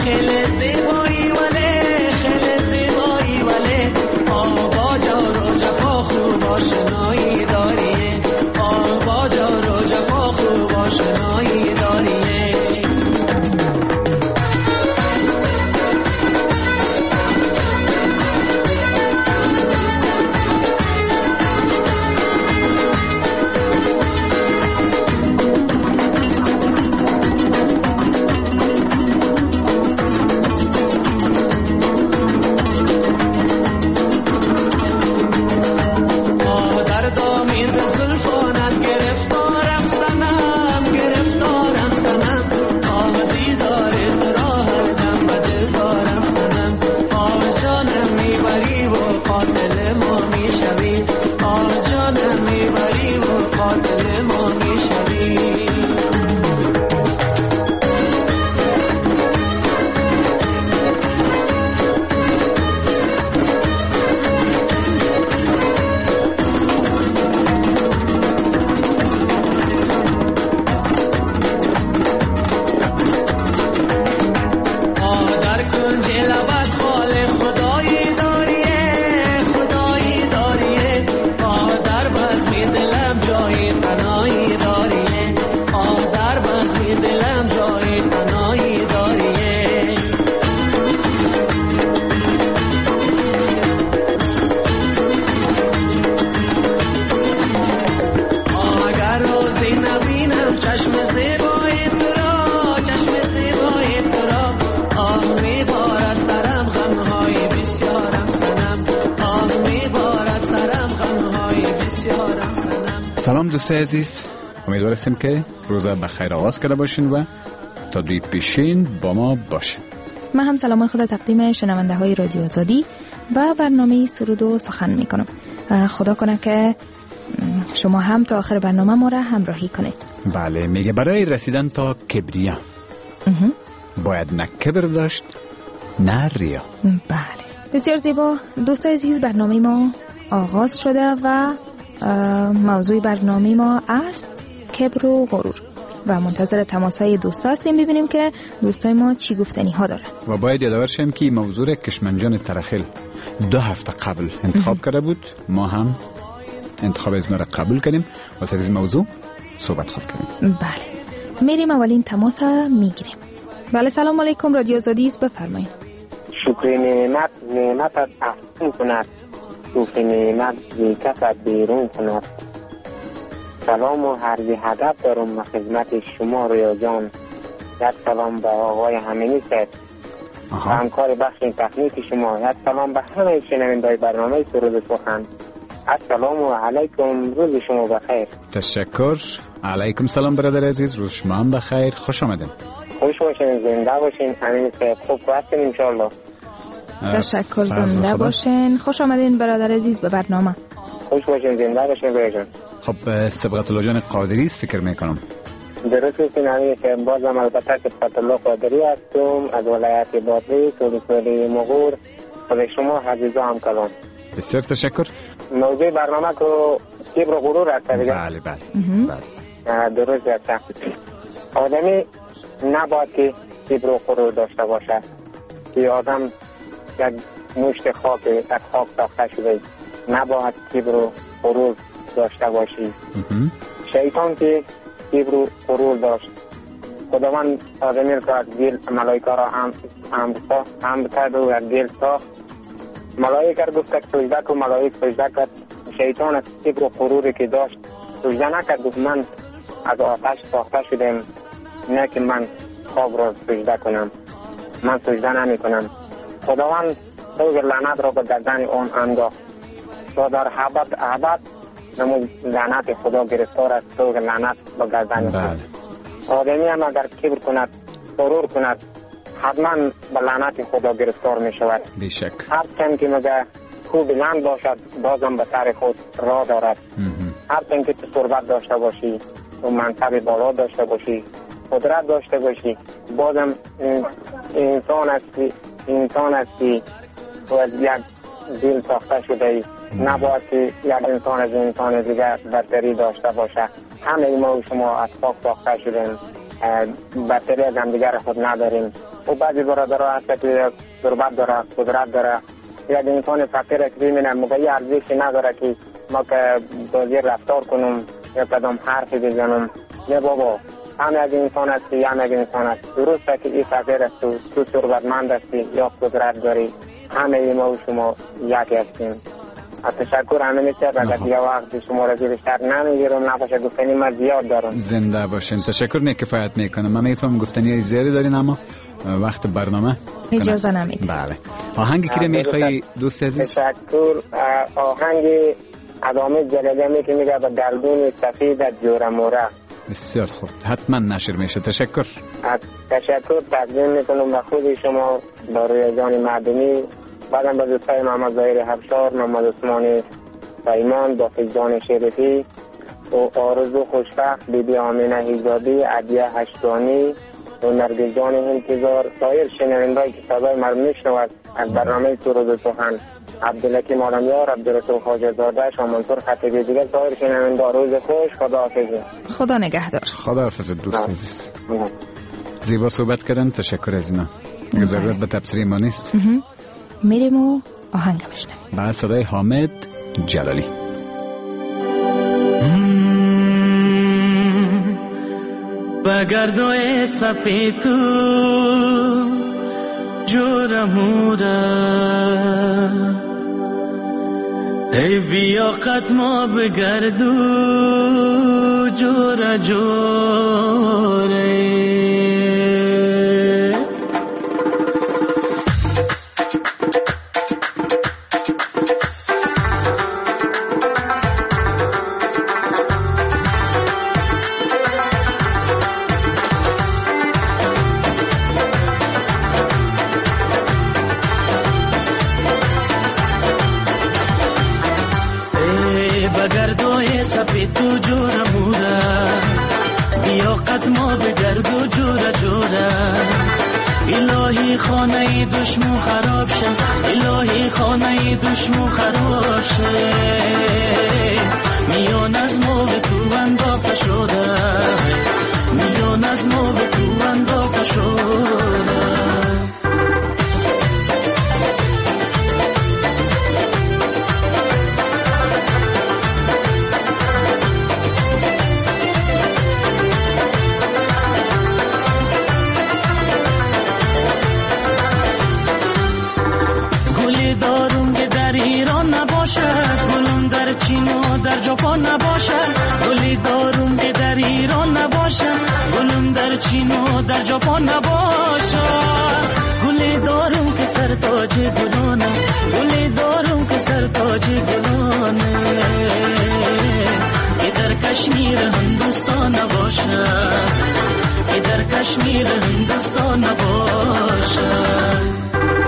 خیلی زیبایی ولی خیلی زیبایی ولی با جور و جفا خوب آشنایی داری با جور و جفا خوب آشنایی داری سلام دوستای عزیز، امیدوار هستیم که روز بخیر آغاز کرده باشین و تا دوی پیشین با ما باشین. من هم سلام خود تقدیم شنونده های رادیو آزادی و برنامه سرود و سخن میکنم. خدا کنه که شما هم تا آخر برنامه ما را همراهی کنید. بله، میگه برای رسیدن تا کبریا باید نه کبر داشت نه ریا. بله، بسیار زیبا. دوستای عزیز، برنامه ما آغاز شده و موضوع برنامه ما است کبر و غرور و منتظر تماسهای دوستا هستیم ببینیم که دوستای ما چی گفتنی ها دارن. و باید یادآور شیم که موضوع کشمنجان ترخیل 2 هفته قبل انتخاب کرده بود. ما هم انتخاب از نور قبول کردیم و سر این موضوع صحبت خود کردیم. بله، میریم اولین تماس میگیریم. بله، سلام علیکم، رادیو آزادی است، بفرمایید. شکر نعمت افزون کند، شکر نعمت بی کسد بیرون کند. سلام و هر یه هدف دارم خدمت شما رویا جان. یک سلام به آقای همینی سید همکار بخش تکنیک شما. یک سلام به همه شنونده‌های برنامه سرود سخن. السلام علیکم، روز شما بخیر. تشکر. علیکم سلام برادر عزیز، روز شما هم بخیر. خوش آمدین. خوش باشین، زنده باشین. همین سید خوب هستین ان شاء الله. تشکر، زنده باشین. خوش آمدین برادر عزیز به برنامه. خوش باشین، زنده باشین برادر. خب صبغت الله جان قادری است فکر میکنم. درست است. نمی که بازم البته که صبغت الله قادری هستم از ولایت بادغیس ولسوالی مغور. خود شما عزیزا هم کلام. بسیار تشکر. موضوع برنامه که کبر و غرور است دیگه. بله بله بله. درست است. آدمی نباید که کبر و غرور داشته باشه. که آدم یک مشت خاک ساخته شده، نباید کبر و غرور داشته باشی. شیطان که کبر و غرور داشت، خداوند آدمی را از دل ملائکه را هم کرد و از دل ساخت. ملائکه گفت که سجده کن، ملائکه سجده کرد. شیطان از کبر و غروری که داشت سجده نکرد، گفت من از آتش ساخته شدم، نه که من خواب را سجده کنم، من سجده نمی کنم. خداوند سوگ لعنت را به گردن آن انداخت تا در ابد نمود لعنت خدا گرفتار است. سوگ لعنت به گردن خود. آدمی هم اگر کبر کند، غرور کند، حتما به لعنت خدا گرفتار می شود. بیشک. هر چند که مگه خوب بلند باشد بازم به سر خود راه دارد. هر چند که تو ثروت داشته باشی و منصب بالا داشته باشی، قدرت داشته باشی، بازم انسان هستی و از یک دل ساخته شده ای. نباید که یک انسان از انسان دیگر برتری داشته باشه. همه ما و شما از خاک ساخته شدیم، برتری از هم دیگر خود نداریم. و بعضی برادرها هست که ضربت داره، قدرت داره، یک انسان فقیر که ببینه موقعی ارزشی نداره که ما که بازی رفتار کنم یا کدام حرفی بزنم. نه بابا، هم یک انسان هستی، هم یک انسان هست. درسته که این فقیر است و تو ثروتمند هستی یا قدرت داری، همه ما و شما یکی هستیم. تشکر. همه نیست اگر دیگه وقت شما را بیشتر نمیگیرم، نباشه گفتنی من زیاد دارم. زنده باشین. تشکر. نه کفایت میکنم. من میفهم گفتنی های زیادی دارین اما وقت برنامه اجازه نمیده. بله. آهنگ کی میخوای دوست عزیز؟ تشکر. آهنگ ادامه جلالیه که میگه به گردون سفید جوره موره. بسیار خوب، حتما نشر میشه. تشکر. تشکر تقدیم میکنم به خود شما، با روی جان مردمی، بعدم به دوستای محمد ظاهر حبشار، محمد عثمانی پیمان، با فیضان شریفی و آرزو خوشبخت، بیبی آمینه حجابی، عدیه هشتانی و نرگس جان انتظار، سایر شنوندهایی که صدای مرا میشنود از برنامه تو روز سخن، عبدالحکیم عالمیار، عبدالرسول خواجه زاده، شاه منصور خطیبی، دیگر سایر شنونده، روز خوش. خداحافظ. خدا نگهدار. خداحافظ دوست عزیز. زیبا صحبت کردن. تشکر از اینا. اگه ضرورت به تبصره ما نیست میریم و آهنگ بشنویم. با صدای حامد جلالی. بگردوی سپیتو جورموره، ای بیا قدما بگردو جوره جوره. سپیدو جوره موره، بیا قدما بگردو جوره جوره. الهی خانه دشمن خراب شه، الهی خانه دشمن خراب شه. میان از ما به تو انداخته شده، میان از ما به تو انداخته شده. گلم در چین و در ژاپن نباشد، گلی دارم که در ایران نباشد، گلم در چین و در ژاپن نباشد. گلی دارم که سر تاج گلانه، گلی دارم که سر تاج گلانه، که در کشمیر هندوستان نباشد، که در کشمیر هندوستان نباشد.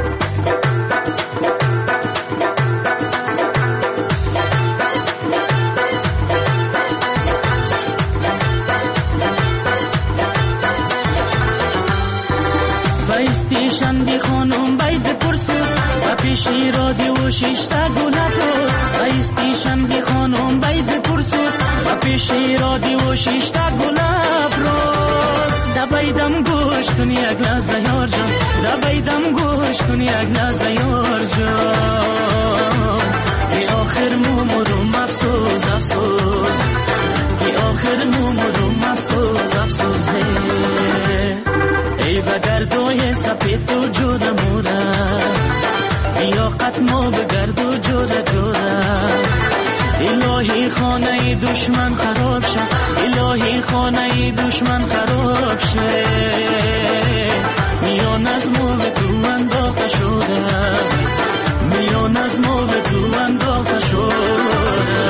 استیشن بی خانم بید پرسوز و پیشی رادی و شیشتا گلافروز. استیشن بی خانم بید پرسوز و پیشی رادی و شیشتا گلافروز. دبایدم گوش کنی یک لحظه یار جان، دبایدم گوش کنی یک لحظه یار جان. که آخر مومرم افسوس افسوس، که آخر مومرم افسوس افسوس. ای بگردوی سپیدو جوره موره، بیا قدما بگردو جوره جوره. الهی خانه دشمن خراب شه، الهی خانه دشمن خراب شه. میان از ما به تو انداخته شده، میان از ما به تو انداخته شده.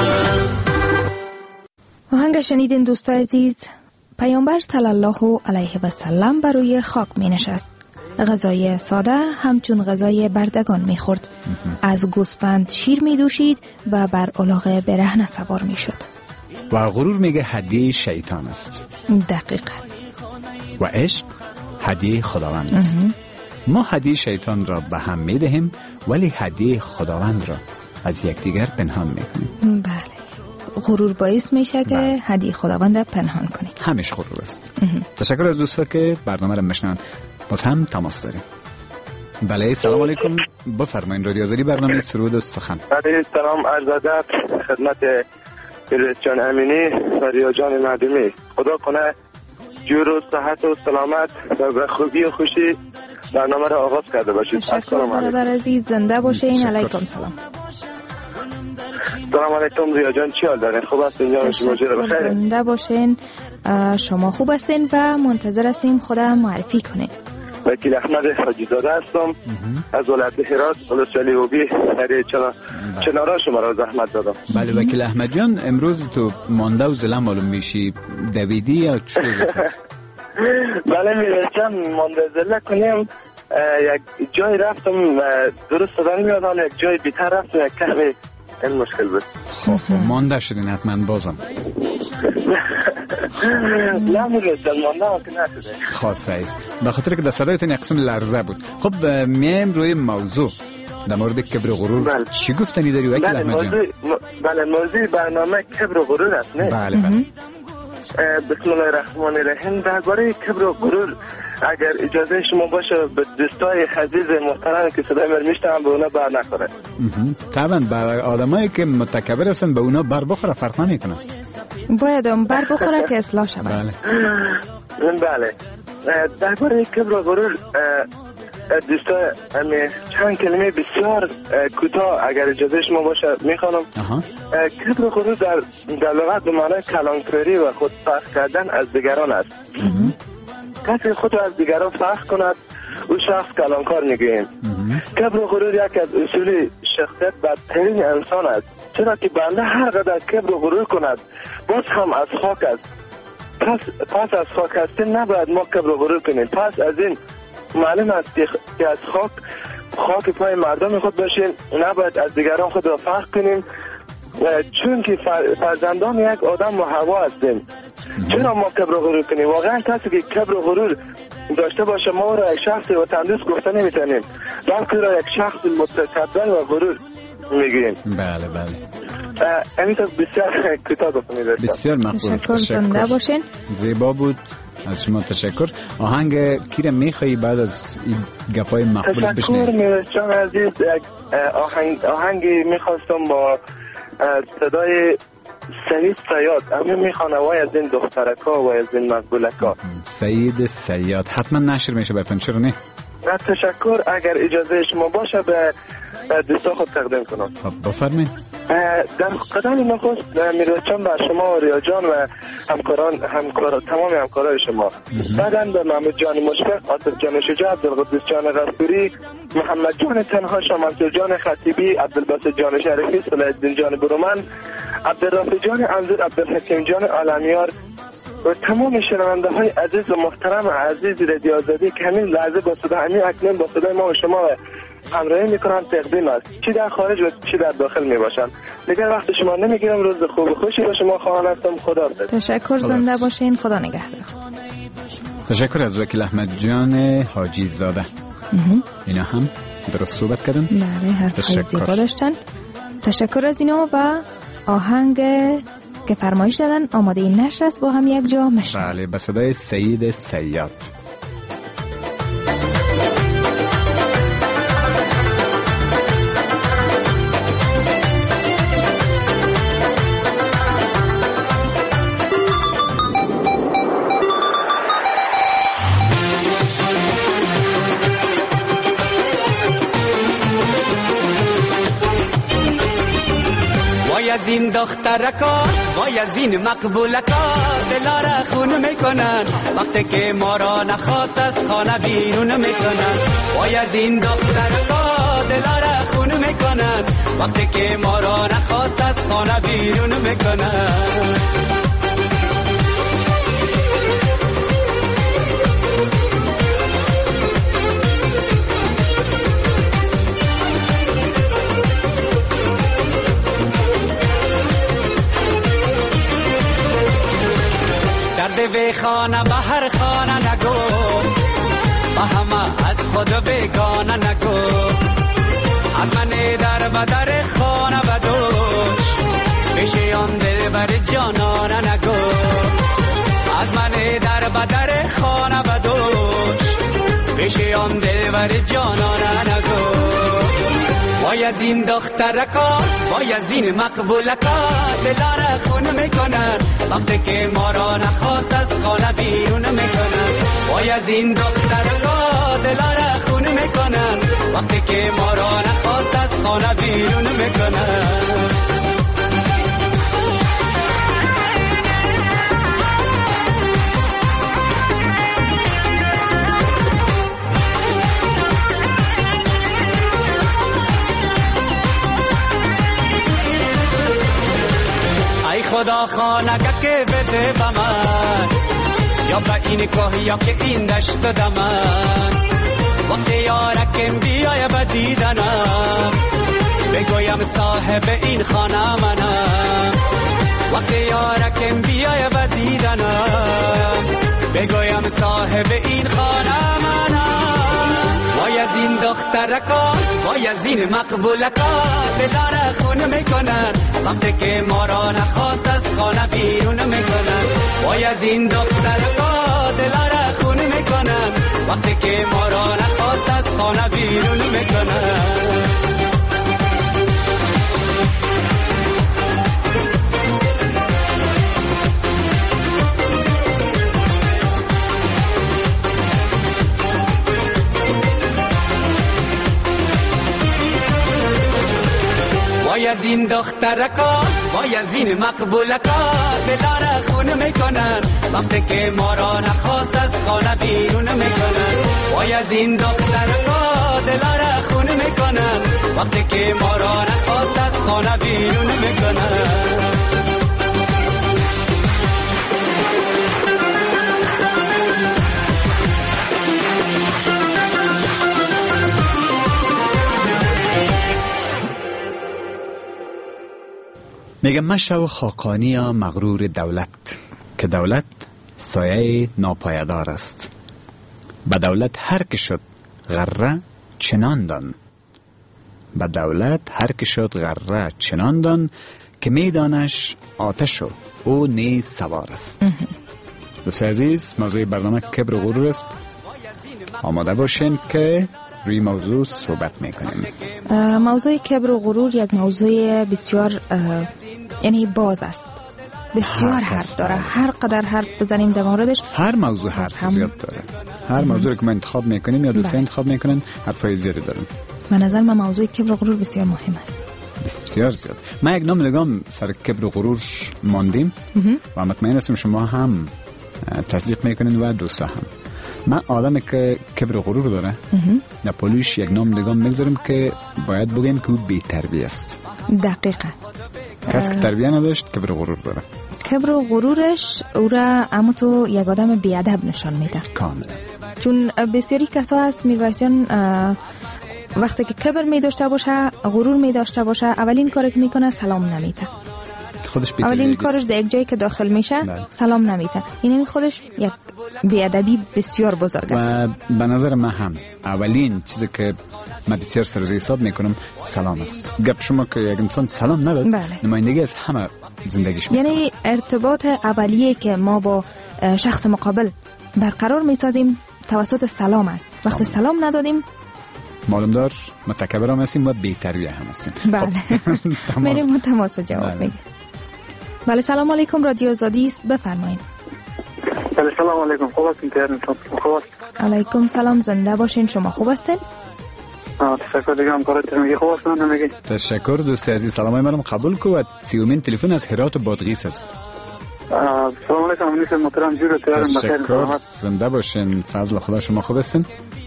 آهنگ شنیدین دوست عزیز. پیامبر صلی الله علیه و سلم بر روی خاک می نشست. غذای ساده همچون غذای بردگان می خورد. از گوسفند شیر می دوشید و بر الاغ برهنه سوار می شد. و غرور میگه هدیه شیطان است. دقیقاً. و عشق هدیه خداوند است. ما هدیه شیطان را به هم می دهیم ولی هدیه خداوند را از یکدیگر پنهان می کنیم. بله. غرور باعث میشه که هدیه خداوند پنهان کنیم. همیشه غرور است. تشکر از دوستا که برنامه را میشنوند. باز هم تماس داریم. بله سلام علیکم، بفرمایید. رادیو آزادی برنامه سرود و سخن. بله سلام، عرض ادب خدمت رئیس جان امینی و ریا جان معدومی. خدا کنه جور و صحت و سلامت و خوبی و خوشی برنامه را آغاز کرده باشید. تشکر برادر عزیز، زنده باشین. علیکم سلام. سلام علیکم ریا جان، چی حال دارین؟ خوب هستین؟ جان شما بخیر؟ زنده باشین. شما خوب هستین و منتظر هستیم خدا معرفی کنین. وکیل احمد حاجی زاده هستم از ولایت هرات، ولسوالی اوبی، در چنارا شما را زحمت دادم. بله وکیل احمد جان، امروز تو مانده و زله معلوم میشی، دویدی یا چطور بود؟ بله میرسم مانده زله کنیم. یک جای رفتم درست صدا نمیاد، حالا یک جای بیتر رفتم، یک کمی این مشکل بود. خب مانده شدین حتما بازم؟ نه میرسم مانده هم که نشده. خاصه است به خاطر که در صدایتون یک قسم لرزه بود. خب میایم روی موضوع در مورد کبر و غرور. چی گفتنی داری وکیل احمد جان؟ بله موضوع برنامه کبر و غرور است نه؟ بله بله. بسم الله الرحمن الرحیم. درباره کبر و غرور اگر اجازه شما باشه به دوستای عزیز محترم که صدای من میشنون به اونا بر نخوره. طبعا برای آدمایی که متکبر هستن به اونا بر بخوره، فرق نمیکنه. باید اون بر بخوره که اصلاح شود. بله بله. درباره کبر و غرور دوستا چند کلمه بسیار کوتاه اگر اجازه شما باشه میخوانم. کبر و غرور در لغت به معنای کلانکاری و خود فرق کردن از دیگران است. کسی خود از دیگران فرق کند او شخص کلانکار میگوییم. کبر و غرور یک از اصول شخصیت بدترین انسان است، چرا که بنده هر قدر کبر و غرور کند باز هم از خاک است. پس از خاک هستیم نباید ما کبر و غرور کنیم. پس از این معلوم است که از خاک پای مردم خود باشیم، نباید از دیگران خود را فرق کنیم، چون که فرزندان یک آدم و هوا هستیم. چرا ما کبر و غرور کنیم؟ واقعا کسی که کبر و غرور داشته باشه ما را یک شخص وطندوست گفته نمیتونیم، بلکه را یک شخص متکبر و غرور میگیم. بله بله. امیتا بسیار کوتاه گفتم. بسیار مقبول. تشکر. باشین. زیبا بود، از شما تشکر. آهنگ کی را میخوایی بعد از این گپای مقبول بشنویم؟ تشکر میرسان عزیز. آهنگی میخواستم با صدای سعید صیاد. همین میخوانه وای از این دخترکا و از این مقبولکا. سعید صیاد حتما نشر میشه براتون، چرا نه؟ تشکر. اگر اجازه شما باشه به دوستا خود تقدیم کنم. خب بفرمایید. در قدم نخست میرسم بر شما و ریا جان و تمام همکارای شما. بعداً به محمود جان مشفق، عاطف جان شجاع، عبدالقدوس جان غفوری، محمد جان تنها، منصور جان خطیبی، عبدالباسط جان شریفی، صلاح الدین جان برومند، عبدالرافع جان انظور، عبدالحکیم جان عالمیار و تمام شنونده های عزیز و محترم عزیز رادیو آزادی که همین لحظه با صدا همین اکنون با صدای ما و شما همراهی میکنن تقدیم است، چی در خارج و چی در داخل میباشن. دیگر وقت شما نمیگیرم. روز خوب و خوشی با شما خواهان هستم. خدا حافظ. تشکر. زنده باشین. خدا نگهدار. تشکر از وکیل احمد جان حاجی زاده. اینا هم درست صحبت کردن. بله حرفای زیبا داشتن. تشکر از اینا و آهنگ که فرمایش دادن آماده این نشر است با هم یک جا مشن. بله به صدای سعید صیاد. از این دخترکا وای از این مقبولکا دلاره خون میکنن وقتی که ما را نخواست از خانه بیرون میکنن. وای از این دخترکا دلاره خون میکنن وقتی که ما را نخواست از خانه بیرون میکنن. به خانه به هر خانه نگو، با همه از خود بگانه نگو. از من در بدر خانه بدوش پیش آن دل بر جانانه نگو. از من در بدر خانه بدوش بشیم دلبر جانانه نگو. وای از این دخترکا وای از این مقبولکا دلار خون میکنن وقتی که ما را نخواست از خانه بیرون میکنن. وای از این دخترکا دلار خون میکنن وقتی که ما را نخواست از خانه بیرون میکنن. خدا خانه که بده به من یا به این کوه یا که این دشت دمن. وقتی یارکم بیای به دیدنم بگویم صاحب این خانه منم. وقتی یارکم بیای به دیدنم بگویم صاحب این خانه منم. وای از این دخترکا وای از این مقبولکا دلار خون میکنن وقتی که ما را نخواست از خانه بیرون میکنن. وای از این دخترکا دلار خون میکنن وقتی که ما را نخواست از خانه بیرون میکنن. وای از این دخترکا وای از این مقبولکا دلار خون میکنن وقتی که ما را نخواست از خانه بیرون میکنن. وای از این دخترکا دلار خون میکنن وقتی که ما را نخواست از خانه بیرون میکنن. میگم مشو خاقانی یا مغرور دولت که دولت سایه ناپایدار است. به دولت هر که شد غره چنان دان. به دولت هر که شد غره چنان دان که میدانش آتش و او نیز سوار است. دوست عزیز موضوع برنامه کبر و غرور است. آماده باشین که روی موضوع صحبت میکنیم. موضوع کبر و غرور یک موضوع بسیار یعنی باز است. بسیار حرف داره. هر قدر حرف بزنیم در موردش هر موضوع حرف زیاد داره. هر موضوعی که ما انتخاب میکنیم یا دوستان انتخاب میکنن حرفای زیادی داره. به نظر من موضوع کبر و غرور بسیار مهم است. بسیار زیاد. ما یک نام سر کبر و غرور ماندیم و مطمئن هستم شما هم تصدیق میکنین و دوستا هم. من آدمی که کبر و غرور داره در پولش یک نام نگام میگذاریم که باید بگیم که او بی تربیه است. دقیقاً. کسی که تربیه نداشت کبر و غرور داره. کبر و غرورش او را اما تو یک آدم بیادب نشان میده. کاملا. چون بسیاری کسا هست میرویس جان وقتی که کبر می داشته باشه غرور می داشته باشه اولین کاری که میکنه سلام نمیده. اولین کارش در یک جایی که داخل میشه سلام نمیده. این خودش یک بیادبی بسیار بزرگ است. و به نظر من هم اولین چیزی که من بسیار سرزی حساب میکنم سلام است. گپ شما که یک انسان سلام نداد نمایندگی از همه زندگیش میکنه. یعنی ارتباط اولیه که ما با شخص مقابل برقرار میسازیم توسط سلام است. وقتی سلام ندادیم معلوم دار متکبر هم هستیم و بی‌تربیه هم هستیم. بله. میریم تماس جواب میگیم. بله سلام علیکم رادیو آزادی است بفرمایید. بله سلام علیکم خوب هستین خوب است. علیکم سلام زنده باشین شما خوب هستین؟ تشکر دیگه همکارتون میگه خوب هستن نمیگی. تشکر دوست عزیز سلامای منم قبول کو و 30مین تلفن از هرات و بادغیس است. سلام علیکم نیست محترم جور تیارم بخیر تشکر زنده باشین فضل خدا شما خوب هستین؟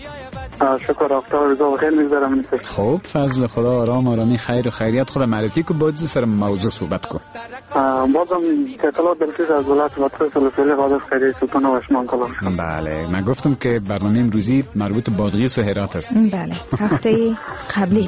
شکر افتار رضا بخیر میگذارم. خوب فضل خدا آرامی خیر و خیریت خدا معرفی کو باید سر موضوع صحبت کو. بازم اطلاعات دلخیز از ولایت وطن سلسله قادر خیری سلطان و اشمان کلام. بله من گفتم که برنامه امروزی مربوط به بادغیس و هرات است. بله هفته قبلی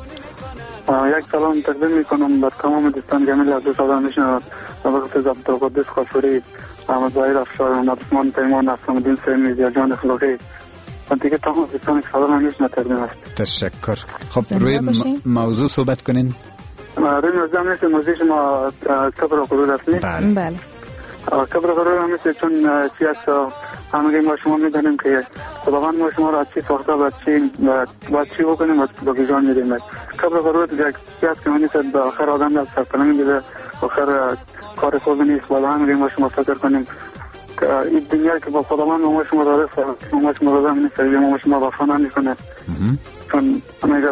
یک سلام تقدیم میکنم بر تمام دوستان جمیل از دوست آدم میشنود وقت عبدالقدس خاشوری احمد ظاهر افشار محمد عثمان پیمان حسن‌الدین سیمی زیاجان اخلاقی دیگه تمام دوستان سلام همیشه تقدیم است. تشکر. خب روی موضوع صحبت کنین. روی موضوع همیشه موضوع شما کبر و غرور است. بله. کبر و غرور همیشه چون سیاست همه ما شما میدونیم که خداوند ما شما را چی ساخته و چی بکنیم و با گیجان میدیم. قبل غروب یک چیز که منیست به آخر آدم در سرپنه میده، آخر کار خوب نیست. باید همه ما شما فکر کنیم که این دنیا که با خداوند ما شما داره ما شما داره نیست، ما شما وفا نمیکنه. چون همه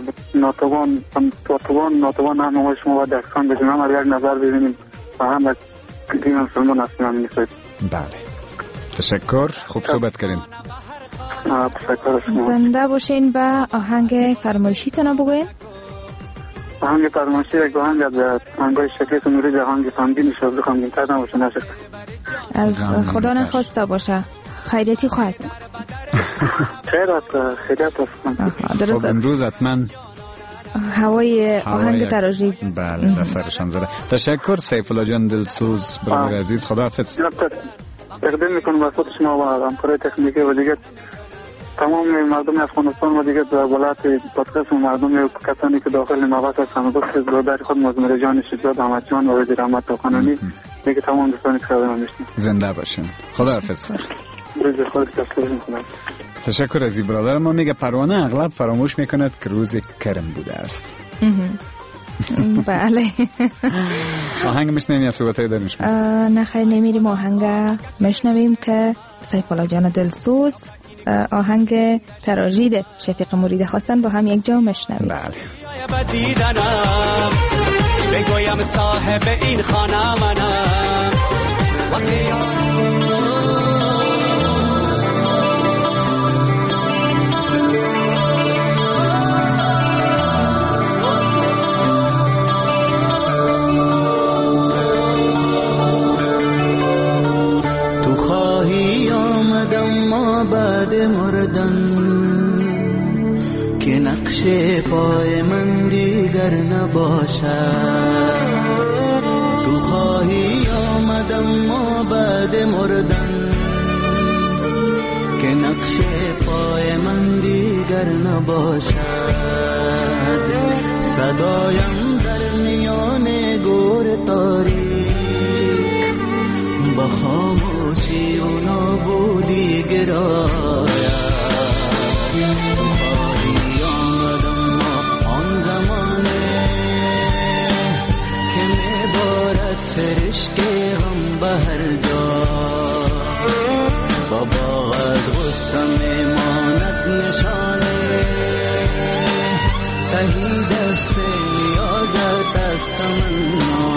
ناتوان هم ما شما باید دستان بشیم، هم یک نظر ببینیم و هم دین مسلمان هستیم هم نیست. بله تشکر، خوب صحبت کردین. تشکر شما. زنده باشین و آهنگ فرمایشیتون بگوین. آهنگ فرمایشی یک آهنگ از آهنگای شکیت نوری جهانگی فاندین شازده خواندیم تردن باشه نشد. از خدا نخواسته باشه. خیریتی خواست. خیریت هستم. درست. امروز حتما هوای آهنگ تراژی بله در سرشان زده. تشکر سیف الله جان دلسوز برادر عزیز، خداحافظ. تقدیم میکنم به خود شما و همکارای تکنیکی و دیگه تمام مردم افغانستان و دیگه ولایت پادکست و مردم کسانی که داخل نماوت هستند و گفت برادر خود مزمر جان شجاع احمد جان و وزیر احمد توخانانی دیگه تمام دوستانی که خدمت میشنم. زنده باشین. خداحافظ. روز خودت تشکر میکنم. تشکر از برادر ما. میگه پروانه اغلب فراموش میکند که روز کرم بوده است. بله. آهنگ میشنویم یا صحبتایی داریم شما؟ نه خیر نمیریم، آهنگ میشنویم که سیف الله جان دلسوز آهنگ تراژید شفیق مرید خواستن با هم یک جا میشنویم. بله. بگویم صاحب این خانه منم. که نقش پای من دیگر نباشد. تو خواهی آمدم ما بعد مردن که نقش پای من دیگر نباشد. صدایم در میان گور تاریک با خاموشی و نابودی گراید. سرشک غم به هر جا بابا از غصه میماند نشانه تهی دست نیازت از تمنا.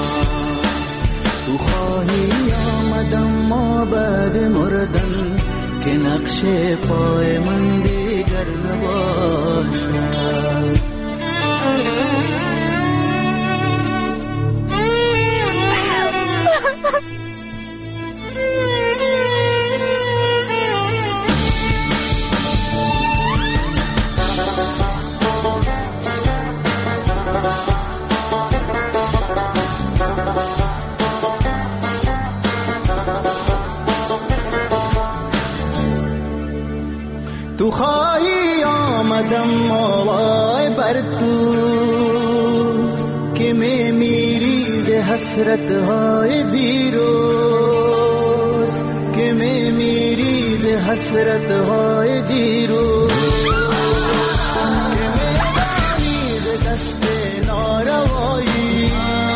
تو خواهی آمدم ما بعد مردن که نقش پای من دیگر نباشد. تو خواهی آمدم وای بر تو که میمیری ز حسرت های دیروز، که میمیری ز حسرت های دیروز، که میمیری ز دست ناروایی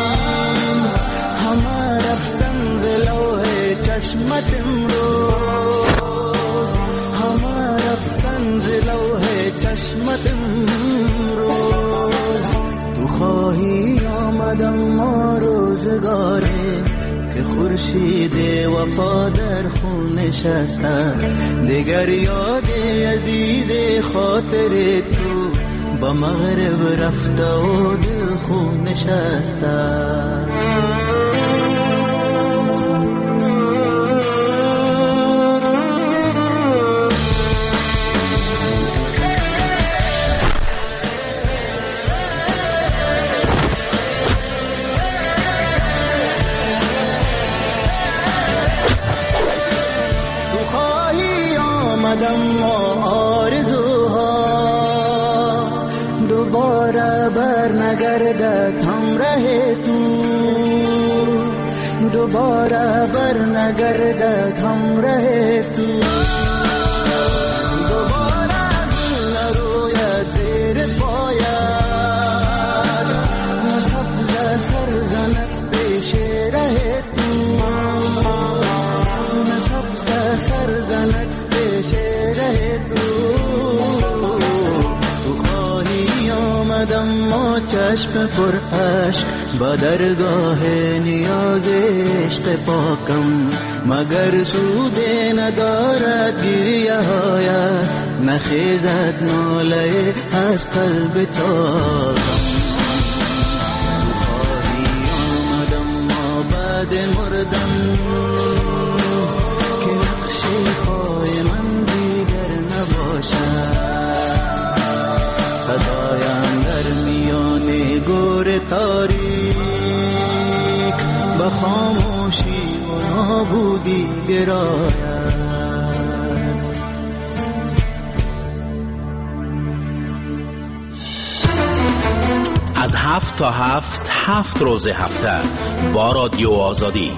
همه رفتن ز لوح چشمت امروز، همه رفتن ز لوح چشمت امروز. تو خواهی آمدم ما روزگاره که خورشید وفا در خون نشسته، دیگر یاد عزیز خاطر تو با مغرب رفته و دل خون نشسته. اما آرزوها دوباره بر نگردد همراه تو، دوباره بر نگردد همراه تو دوباره گل نروید زیر پایت سبز سر زند پیش ره تو سبز سر زند پیش ره تو ما چشم پر عشق با درگاه نیاز عشق پاکم مگر سود ندارد گریه هایت نخیزد ناله از قلب تاکم خواهی آمدم ما بعد مردم که نقش پای من دیگر نباشد صدایم در میان گور تاریک با خاموشی و نابودی گراید از 7 تا 7 روز هفته با رادیو آزادی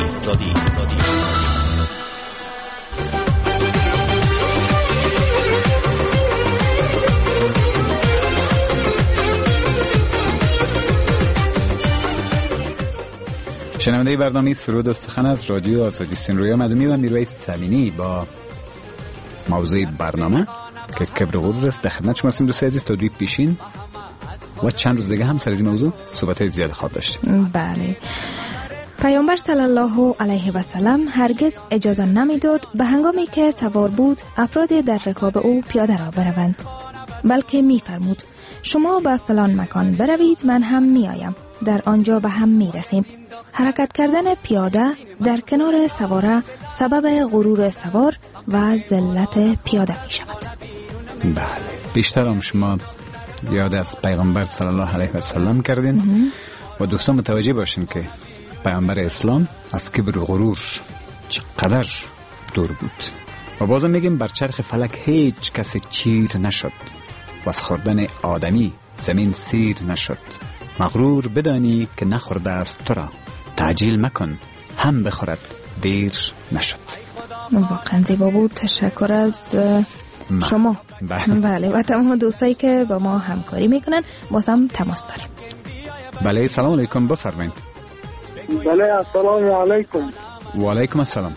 شنونده برنامه سرود و سخن از رادیو آزادی است. روی مدنی و میرویس سمینی با موضوع برنامه که کبر غرور است در خدمت شما هستیم. دوستان عزیز تا دوی پیشین و چند روز دیگه هم سر از این موضوع صحبت‌های زیاد خواهد داشتیم. بله. پیامبر صلی الله علیه و سلم هرگز اجازه نمیداد به هنگامی که سوار بود افراد در رکاب او پیاده را بروند، بلکه می‌فرمود شما به فلان مکان بروید، من هم میآیم، در آنجا به هم میرسیم. حرکت کردن پیاده در کنار سواره سبب غرور سوار و ذلت پیاده می شود. بله، بیشتر هم شما یاد از پیغمبر صلی الله علیه و سلم کردین و دوستان متوجه باشین که پیغمبر اسلام از کبر و غرور چقدر دور بود و بازم میگیم بر چرخ فلک هیچ کسی چیر نشد و از خوردن آدمی زمین سیر نشد. مغرور بدانی که نخورده است تو را، تعجیل مکن هم بخورد دیر نشد. واقعا زیبا بود. تشکر از شما. بله و تمام دوستایی که با ما همکاری میکنن بازم تماس داریم. بله سلام علیکم، بفرمایید. بله السلام علیکم. و علیکم السلام.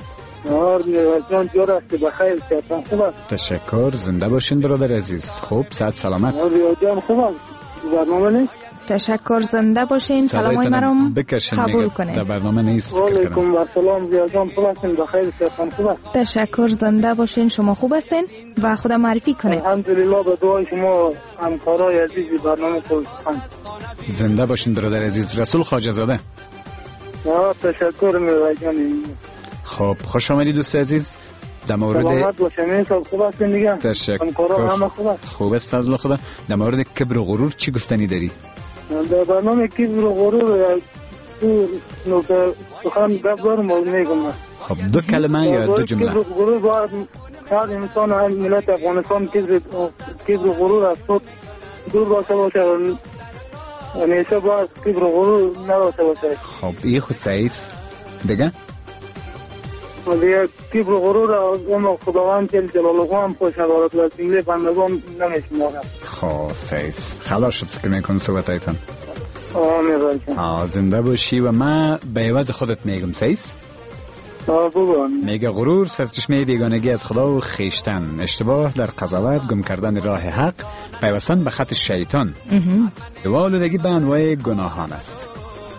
جان جور است بخیر، صحتتان خوب است؟ تشکر، زنده باشین برادر عزیز. خوب صحت سلامت. جان خوب است. برنامه نیست؟ تشکر، زنده باشین. سلامای مرام قبول کنین. در برنامه نیست. و علیکم السلام. جان خوب هستین؟ بخیر، صحتتان خوب است؟ تشکر، زنده باشین. شما خوب هستین و خدا معرفی کنین. الحمدلله به دعای شما همکارای عزیز برنامه خوب. زنده باشین برادر عزیز. رسول خواجه زاده. تشکر میوه جان. خب خوش آمدید دوست عزیز. در مورد سلامت باشین. خوب هستین دیگه؟ تشکر. همه خوب است؟ خوب است فضل خدا. در مورد کبر و غرور چی گفتنی داری؟ در برنامه کبر و غرور تو نکته سخن گپ دارم و میگم. خب دو کلمه یا دو جمله؟ کبر و غرور باید هر انسان، هر ملت افغانستان کبر و غرور از خود دور باشه همیشه باید کبر و غرور نداشته باشه. خب این خود سعیست دیگه؟ دیگه کبر و غرور اما خداوند جلاله هم خوش ندارد و جمله بندگان نمیشمارد. خب سعیست. خلاص شد فکر میکنم صحبتایتان. آمین. زنده باشی و من به عوض خودت میگم سعیست؟ میگه غرور سرچشمه بیگانگی از خدا و خیشتن، اشتباه در قضاوت، گم کردن راه حق، پیوستن به خط شیطان، والدگی به انواع گناهان است.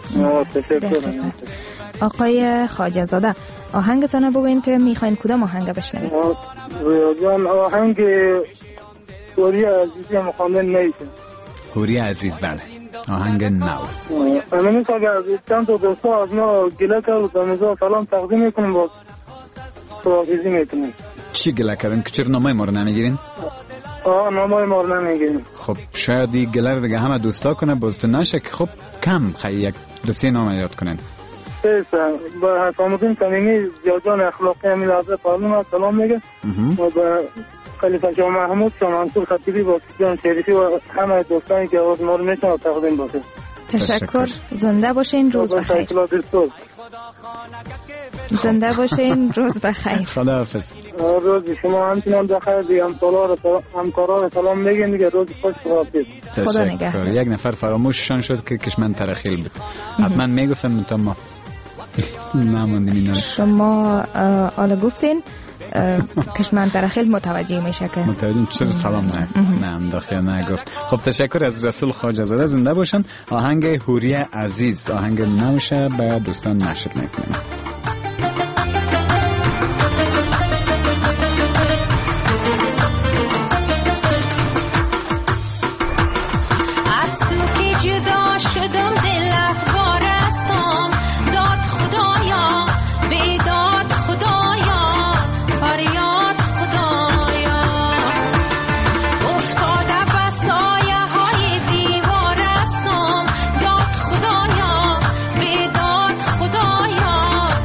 آقای خواجه زاده آهنگتان بگوین که میخواین کدام آهنگ بشنوید؟ جان آهنگ هوری عزیزی مخواندن نیست. هوری عزیز، بله آهنگ نو. من اگر چند تا دوستا از ما گله کرد و میزا سلام تقدیم میکنم باز توافیزی میکنم. چی گله کردن که چرا نامای ما رو نمیگیرین؟ نامای ما رو نمیگیرین. خب شاید این گله رو دیگه همه دوستا کنه بازتون نشه که خب کم خیلی یک دو سه نام یاد کنن. با حسامدین صمیمی زیادان اخلاقی امیل حضرت پارلمان سلام میگه و با خلیفه شاه محمود شاه منصور خطیبی با سیدان شریفی و همه دوستانی که آواز ما رو میشن و تقدیم باشه. تشکر، زنده باشین. روز بخیر. زنده باشین. روز بخیر. خداحافظ. روز شما همچنان بخیر. دیگه همکارا رو سلام میگین دیگه. روز خوش. خدا نگهدار. یک نفر فراموششان شد که کشمن ترخیل بود. حتما میگفتن تا ما نموندیم اینا. شما حالا گفتین کشمن ترخیل متوجه میشه که متوجه چرا سلام نه داخل نگفت. خب تشکر از رسول خواجه زاده. زنده باشن. آهنگ حوری عزیز، آهنگ نوشه به دوستان نشر میکنیم. خدایا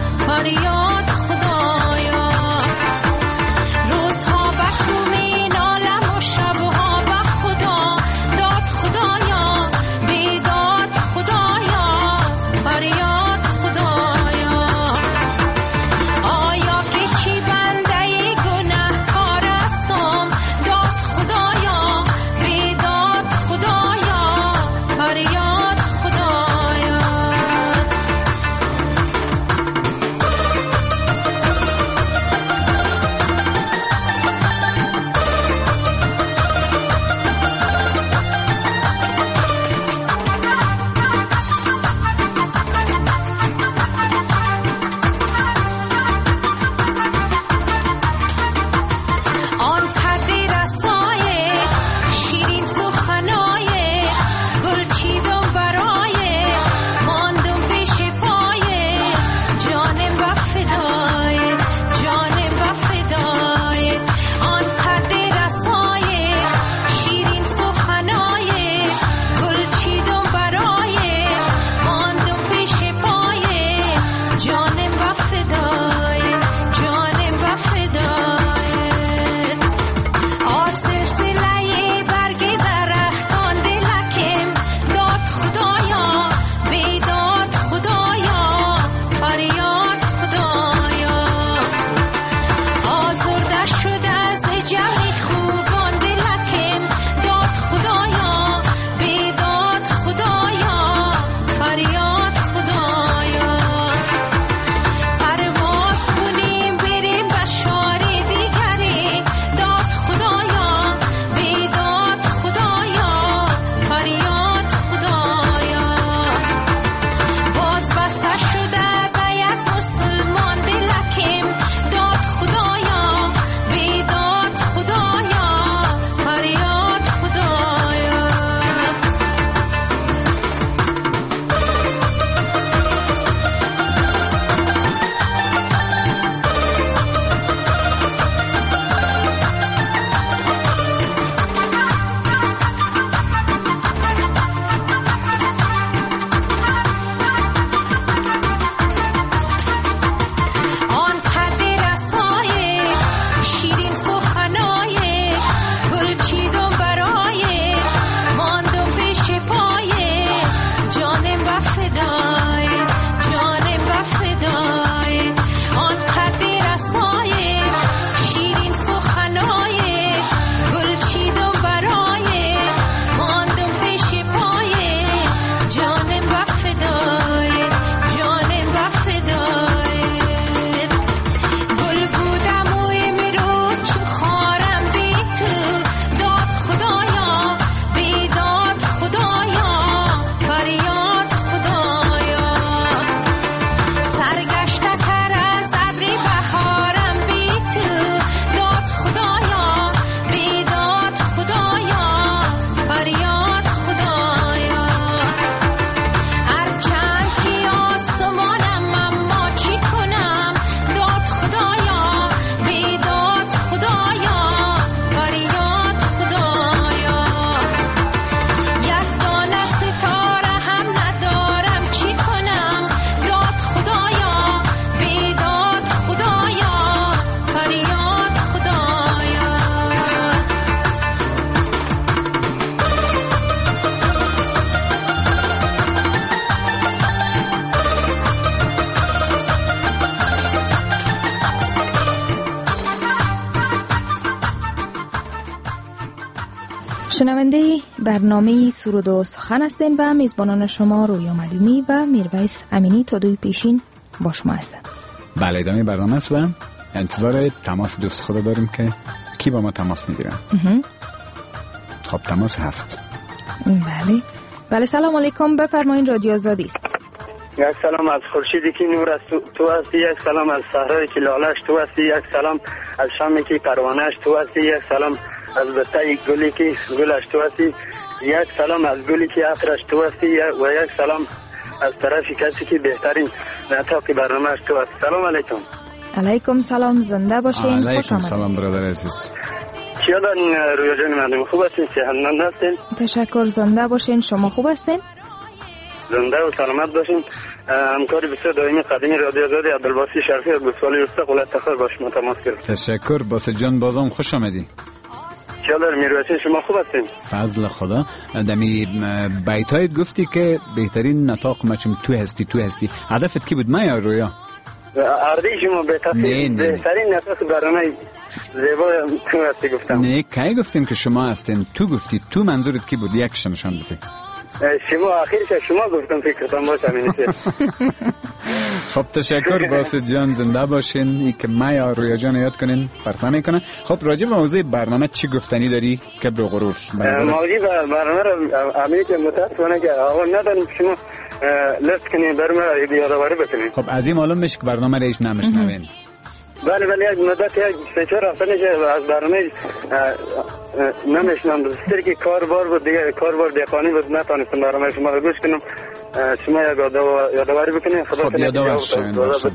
شنونده برنامه سرود و سخن هستین و میزبانان شما رویا مدیونی و میرویس امینی تا دوی پیشین با شما هستند. بله، ادامه برنامه است و انتظار تماس دوست خود داریم که کی با ما تماس میگیره. خب تماس هفت. بله سلام علیکم، بفرمایید، رادیو آزادی است. یک سلام از خورشیدی که نور است تو هستی، یک سلام از صحرایی که لاله‌اش تو هستی، یک سلام از شامی که پروانه‌اش تو هستی، یک سلام از بتای گلی که گلش تو هستی، یک سلام از گلی که عطرش تو هستی و یک سلام از طرف کسی که بهترین نطاق برنامه‌اش تو هست. سلام علیکم. علیکم سلام، زنده باشین. خوش علیکم آمدید. سلام برادر عزیز. چیا دارین رویا جان مردم؟ خوب هستین؟ صحتمند هستین؟ تشکر، زنده باشین. شما خوب هستین؟ زنده و سلامت باشین. همکار بسیار دائمی قدیمی رادیو آزادی عبدالباسی شرفی از گوسفندی رسته قولت تخیر با شما تماس گرفت. تشکر باسط جان، بازم خوش آمدی. چیا دارین میرویس؟ شما خوب هستین؟ فضل خدا. دمی بیتایت گفتی که بهترین نطاق مچم تو هستی. هدفت کی بود ما یا رویا؟ عرضی شما بهترین نطاق برنامه زیبا تو هستی گفتم. نه کی گفتیم که شما هستین؟ تو گفتی. تو منظورت کی بود؟ یکش نشان بده. شما آخرش شما گفتم فکرتان باشه همینیه. خب تشکر باسط جان، زنده باشین. ای که ما یا رویا جان یاد کنین فرق نمیکنه. خب راجع به موضوع برنامه چی گفتنی داری که به غرور؟ موضوع برنامه رو همین که متاسفانه که آقا نداریم شما لست کنین برنامه یادآوری بکنین. خب از این معلوم میشه که برنامه رو هیچ نمیشنوین. بله یک مدت یک 3-4 هفته میشه از برنامه نمیشنم. بسیاری که کاربار بود دیگه، کاربار دیقانی بود، نتونستم برنامه شما رو گوش کنم. شما یک یادآوری بکنین. خب یادآور شین.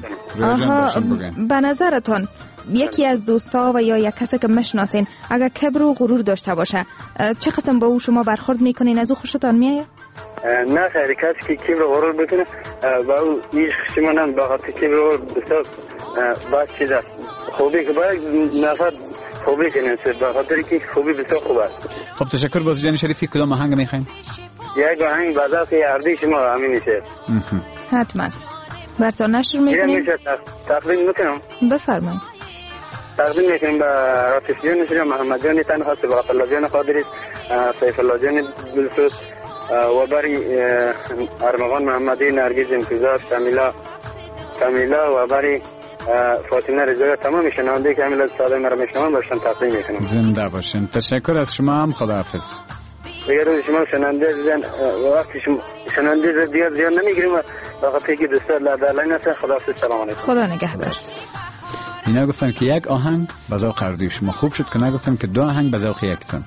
به نظرتان یکی از دوستا و یا یک کسی که میشناسین اگر کبر و غرور داشته باشه چه قسم با او شما برخورد میکنین؟ از او خوشتان میاد؟ نه خیلی کسی که کبر و غرور بکنه با او هیچ شما نم با خاطر کبر و غرور بسیار باید چیز است. خوبی که باید نفر خوبی کنیم با خاطر که خوبی بسیار خوب است. خب تشکر بازی جان شریفی. کدام آهنگ میخواین؟ یک آهنگ بذات عرضی شما همین میشه. حتما براتون نشر میکنیم. تقدیم میکنم. بفرمایید. تقدیم میکنم به رافیق جان شریف، محمد جان تنها، سباق الله جان قادری، سیف الله جان بلسوس و بری ارمغان محمدی، نرگس امتیاز، کامیلا و بری فاطمه رضایی، تمام شنونده که همین ساده مرا میشنون باشن تقدیم میکنم. زنده باشین. تشکر از شما هم. خداحافظ. دیگه روز شما شنونده زن وقتی شما شنونده زیاد نمیگیریم و وقتی که دوست دارید نسه. خداحافظ. سلام علیکم. خدا نگهدار. اینا گفتن که یک آهنگ به ذوق اردوی شما خوب شد که نگفتن که دو آهنگ به ذوق یکتون.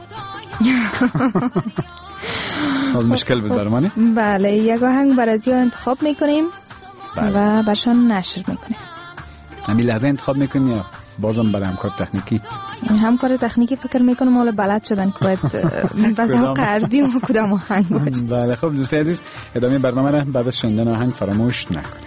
حال مشکل بود برمانی؟ بله یک آهنگ برای انتخاب میکنیم و برشان نشر میکنیم. همین لحظه انتخاب میکنیم یا بازم برای همکار تکنیکی؟ همکار تکنیکی فکر میکنم حالا بلد شدن که باید به ذوق اردوی ما کدام آهنگ باشه. بله خب دوستان عزیز، ادامه برنامه را بعد از شنیدن آهنگ فراموش نکنید.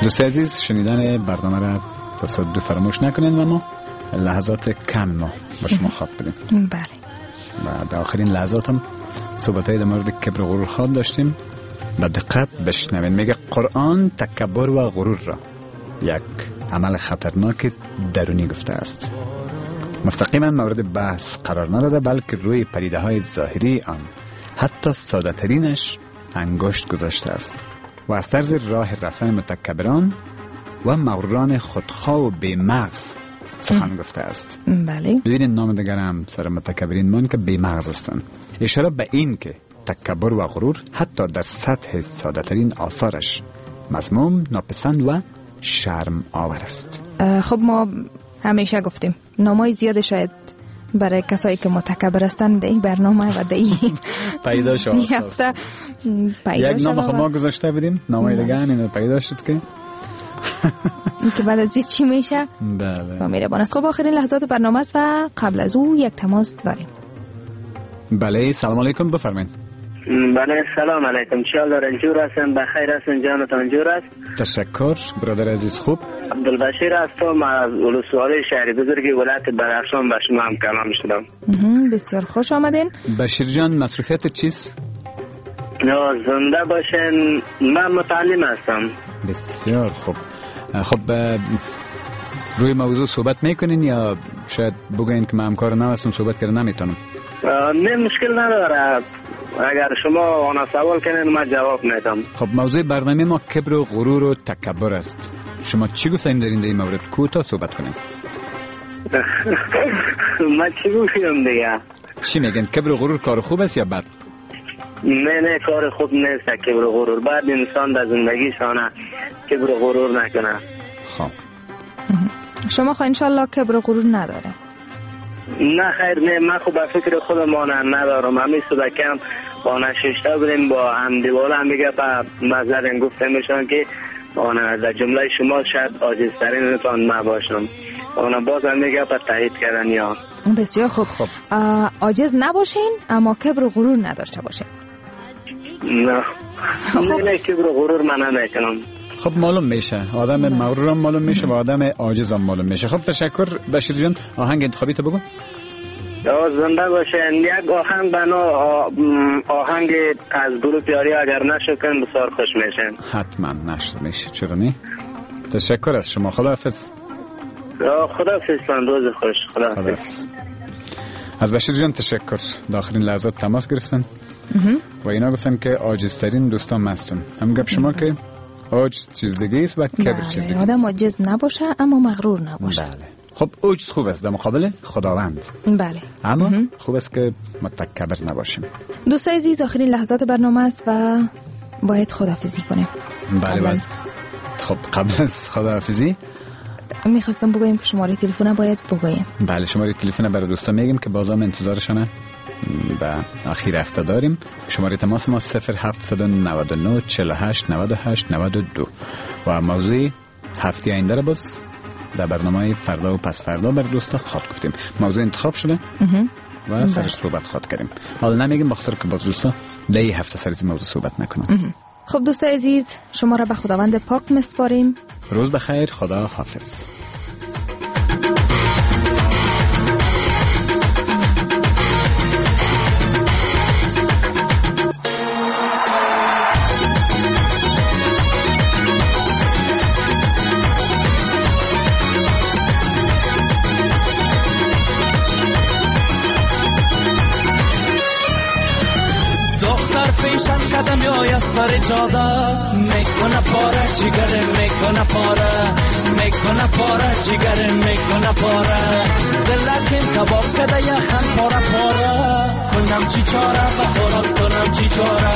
دوست عزیز، شنیدن برنامه را فرصت دو فراموش نکنین و ما لحظات کم ما با شما خواب بدیم. بله. و در آخرین لحظات هم صحبت‌های در مورد کبر و غرور خواد داشتیم. با دقت بشنوین. میگه قرآن تکبر و غرور را یک عمل خطرناک درونی گفته است. مستقیما مورد بحث قرار نداده، بلکه روی پدیده‌های ظاهری آن، حتی ساده ترینش، انگشت گذاشته است و از طرز راه رفتن متکبران و مغروران خودخواه و بی‌مغز سخن گفته است. بله. ببینید نام دیگر هم سر متکبرین مان که بی‌مغز هستند. اشاره به این که تکبر و غرور حتی در سطح ساده ترین آثارش مذموم، ناپسند و شرم آور است. خب ما همیشه گفتیم نامای زیاد شاید برای کسایی که متکبر هستند در این برنامه و در این پیدا شد. یک نام خود ما گذاشته بودیم، نامای دیگه این پیدا شد که که بعد از این چی میشه؟ بله. میره بانست. خب آخرین لحظات برنامه است و قبل از او یک تماس داریم. بله، سلام علیکم، بفرمایید. بله، سلام علیکم. چیالا رنجور هستم، بخیر هستم، جانتان جور است. تشکر برادر عزیز. خوب. عبدالبشیر هستم از ولسوالی شهر بزرگ ولایت بدخشان، به شما هم کلام شدم. بسیار خوش آمدین. بشیر جان، مصروفیت چیست؟ زنده باشین. من متعلم هستم. بسیار خوب. خب روی موضوع صحبت میکنین یا شاید بگوین که من همکار نو هستم صحبت کردن نمیتونم؟ نه، مشکل نداره. اگر شما آن سوال کنین من جواب میدم. خب موضوع برنامه ما کبر و غرور و تکبر است. شما چی گفتین در این مورد؟ کوتاه صحبت کنین. من چی گفتم دیگه؟ چی میگن؟ کبر و غرور کار خوب است یا بد؟ نه کار خوب نیست کبر و غرور. بعد انسان در زندگیشانه کبر و غرور نکنه. خب شما خواهی انشالله کبر و غرور نداره؟ نه خیر، نه، من خب به فکر خودمان ندارم. همی صدکم با نششته بودیم با همدیوالا هم میگه با مذرن گفته میشن که در جمله شما شاید عاجزترین تان ما باشم. باز هم میگه با تایید کردن یا بسیار خوب. عاجز نباشین اما کبر و غرور نداشته باشین. نه نه کبر و غرور من نمیکنم. خب معلوم میشه آدم مغرور هم معلوم میشه و آدم عاجز هم معلوم میشه. خب تشکر بشیر جان. آهنگ انتخابی تو بگو. زنده باشین. یک آهنگ بنا آهنگ از گروه پیاری اگر نشکن بسیار خوش میشن. حتما نشد میشه، چرا نه. تشکر از شما. خداحافظ. خداحافظ. روز خوش. خداحافظ. از بشیر جان تشکر. داخلین لحظات تماس گرفتن و اینا گفتن که عاجزترین دوستان ما هستن. هم گپ شما که عجز چیز دیگه است و کبر چیز دیگه است. آدم عاجز نباشه اما مغرور نباشه. بله. خب عجز خوب است در مقابل خداوند. بله. اما خوب است که متکبر نباشیم. دوستای عزیز، آخرین لحظات برنامه است و باید خداحافظی کنیم. بله. خب قبل از خداحافظی میخواستم بگویم که شماره تلفن باید بگویم. بله، شماره تلفن برای دوستان میگیم که بازم انتظارشانه. و اخیر هفته داریم. شماره تماس ما 0799 48 98 92 و موضوع هفته آینده را باز در برنامه فردا و پس فردا بر دوستا خواد گفتیم. موضوع انتخاب شده و سرش صحبت خواد کردیم. حالا نمیگیم بخاطر که باز دوستا در این هفته سر این موضوع صحبت نکنم. خب دوستای عزیز، شما را به خداوند پاک میسپاریم. روز بخیر. خدا حافظ. پیشم قدم یا سر جاده میکنه پاره جگره میکنه پاره جگره میکنه پاره دلکم کباب کده یا خن پاره کنم چی چاره و تورم کنم چی چاره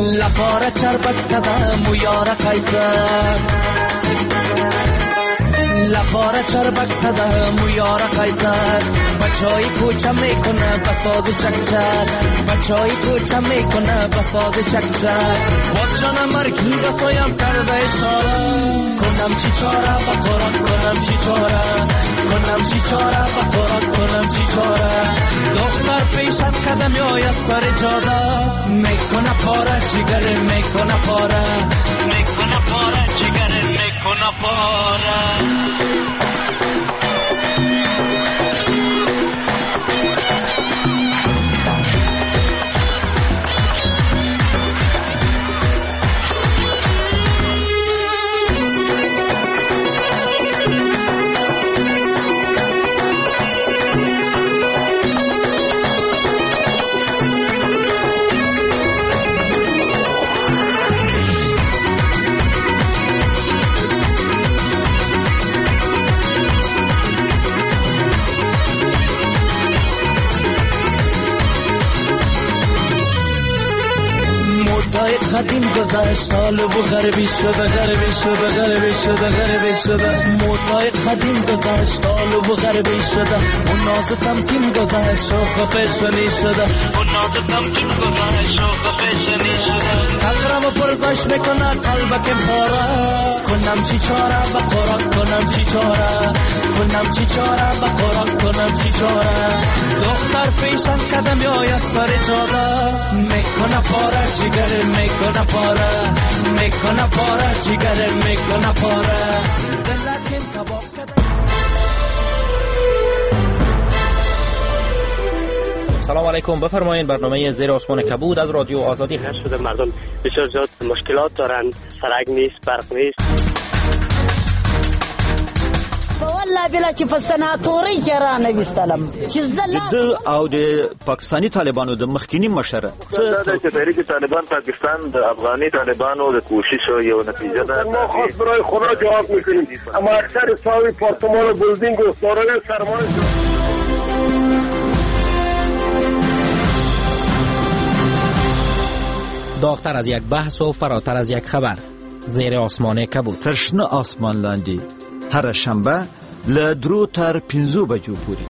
لپاره چربک زدم و یاره قیفه لخاره چربک زده مویاره قیدر بچای کوچه میکنه بساز چکچک بچای کوچه میکنه بساز چکچک باز جان مرگی بسایم کرده اشاره کنم چی چاره با قرآن کنم چی چاره کنم چی چاره با قرآن کنم چی چاره دختر پیشت کدم یا سر جاده میکنه پاره جگره میکنه پاره میکنه پاره جگره میکنه پاره قدیم گذشت حال و غربی شده غربی شده غربی شده غربی شده موتای قدیم گذشت حال و غربی شده اون ناز تمکین گذشت شوخ فشنی شده اون ناز تمکین گذشت شوخ فشنی شده قلبم پرزش میکنه قلبک پاره کنم چی چاره با قرآن کنم چی چاره کنم چی چاره با قرآن کنم چی چاره دختر پیشم کدم یا سر جاده میکنه پاره جگره میکنه پاره میکنه پاره جگره میکنه پاره دلتیم کباب کده. سلام علیکم، بفرمایید. برنامه زیر آسمان کبود از رادیو آزادی هست شده. مردم بسیار زیاد مشکلات دارند، سرک نیست، برق نیست. والله بلا چې په سناتوري کې را نه وستلم چې د او د پاکستانی طالبانو د مخکینی مشره چې تحریک طالبان پاکستان د افغاني طالبانو د کوشش یو نتیجه ده. ما خاص برای خدا جواب میکنیم، اما اکثر ساوی پارتمان و بلدینگ و سارای سرمایه داغتر از یک بحث و فراتر از یک خبر. زیر آسمان کبود. تشنه آسمان لاندی هر شنبه ل 2 تر 5 بجو پوری.